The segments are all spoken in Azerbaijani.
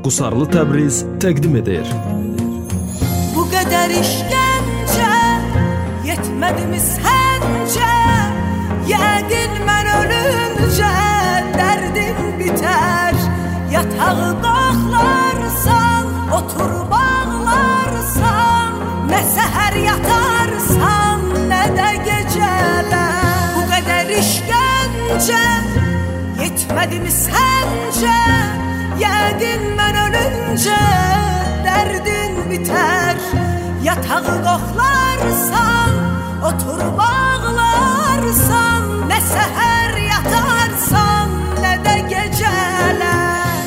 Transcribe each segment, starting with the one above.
Qusarlı Təbriz təqdim edir. Bu qədər işgəncə yetmədimi səncə? Yəqin mən ölüncə dərdim bitər. Yatağı qoxlarsan, oturub ağlarsan, nə səhər yatarsan, nə də gecələr. Bu qədər işgəncə yetmədimi səncə? Yəqin mən ölüncə dərdin bitər. Yatağı qoxlarsan, oturub ağlarsan, nə səhər yatarsan, nə də gecələr.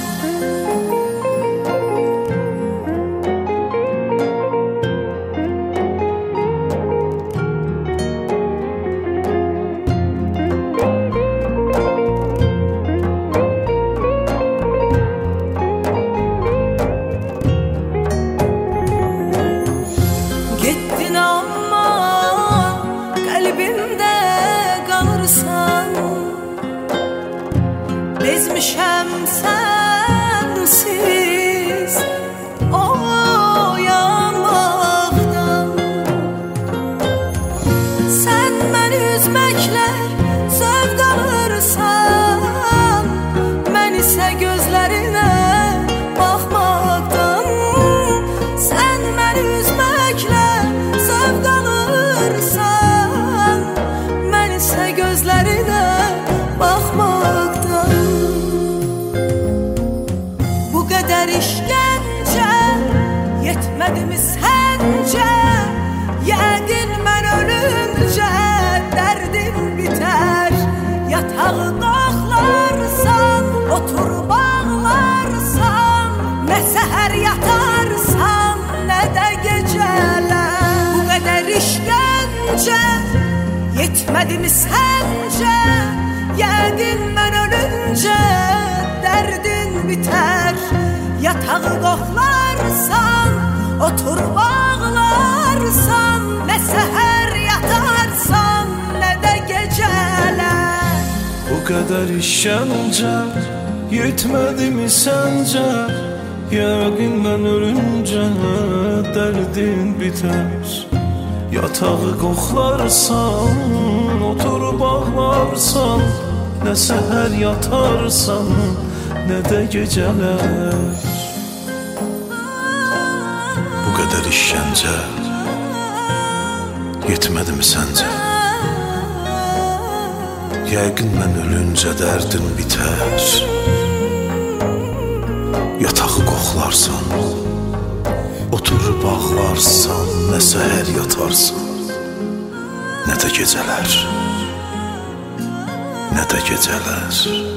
Bezmişəm sənsiz oyanmaqdan. Sən məni üzməklə zövq alırsan, mən isə gözlərinə baxmaqdan. Sən məni üzməklə zövq alırsan, mən isə gözlərinə baxmaqdan. İşgəncə yetmədimi səncə? Yəqin mən ölüncə dərdim bitər. Yatağı qoxlarsan, oturub ağlarsan, nə səhər yatarsan, nə də gecələr. Bu qədər işgəncə yetmədimi səncə? Yəqin mən ölüncə dərdin bitər. Yatağı qoxlarsan, oturub ağlarsan, nə səhər yatarsan, nə də gecələr. Bu qədər işgəncə yetmədimi səncə? Yəqin mən ölüncə dərdin bitər. Yatağı qoxlarsan, oturub ağlarsan, nə səhər yatarsan, nə də gecələr. Bu qədər işgəncə yetmədimi səncə? Yəqin mən ölüncə dərdin bitər. Yatağı qoxlarsan, oturub ağlarsan, nə səhər yatarsan, nə də gecələr, nə də gecələr.